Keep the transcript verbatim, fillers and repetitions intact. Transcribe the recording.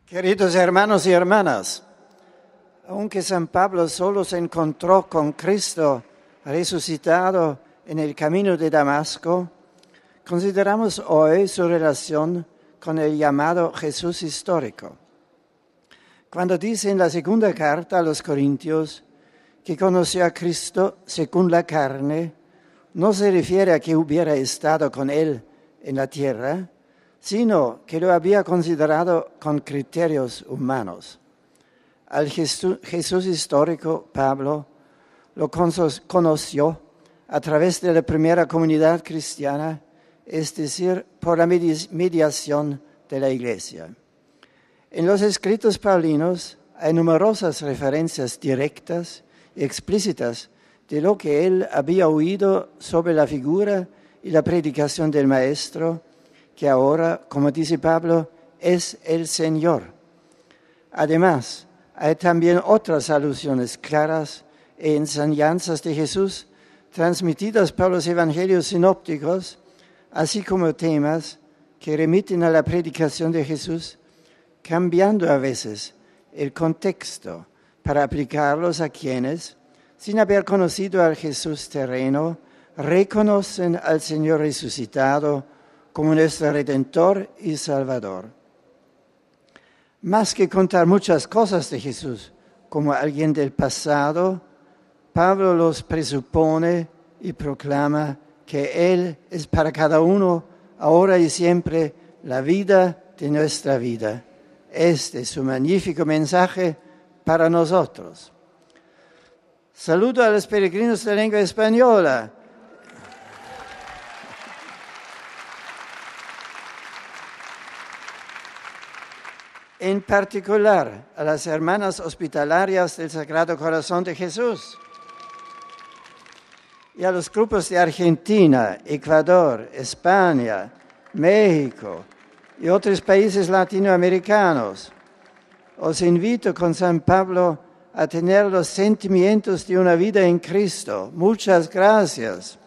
Queridos hermanos y hermanas, aunque San Pablo solo se encontró con Cristo resucitado en el camino de Damasco, consideramos hoy su relación con el llamado Jesús histórico. Cuando dice en la segunda carta a los Corintios que conoció a Cristo según la carne, no se refiere a que hubiera estado con él en la tierra, sino que lo había considerado con criterios humanos. Al Jesús, Jesús histórico, Pablo lo conoció a través de la primera comunidad cristiana, es decir, por la mediación de la Iglesia. En los escritos paulinos hay numerosas referencias directas y explícitas de lo que él había oído sobre la figura y la predicación del Maestro, que ahora, como dice Pablo, es el Señor. Además, hay también otras alusiones claras e enseñanzas de Jesús transmitidas por los evangelios sinópticos, así como temas que remiten a la predicación de Jesús, cambiando a veces el contexto para aplicarlos a quienes, sin haber conocido al Jesús terreno, reconocen al Señor resucitado como nuestro Redentor y Salvador. Más que contar muchas cosas de Jesús como alguien del pasado, Pablo los presupone y proclama que Él es para cada uno, ahora y siempre, la vida de nuestra vida. Este es su magnífico mensaje para nosotros. Saludo a los peregrinos de lengua española. En particular a las hermanas hospitalarias del Sagrado Corazón de Jesús y a los grupos de Argentina, Ecuador, España, México y otros países latinoamericanos. Os invito con San Pablo a tener los sentimientos de una vida en Cristo. Muchas gracias.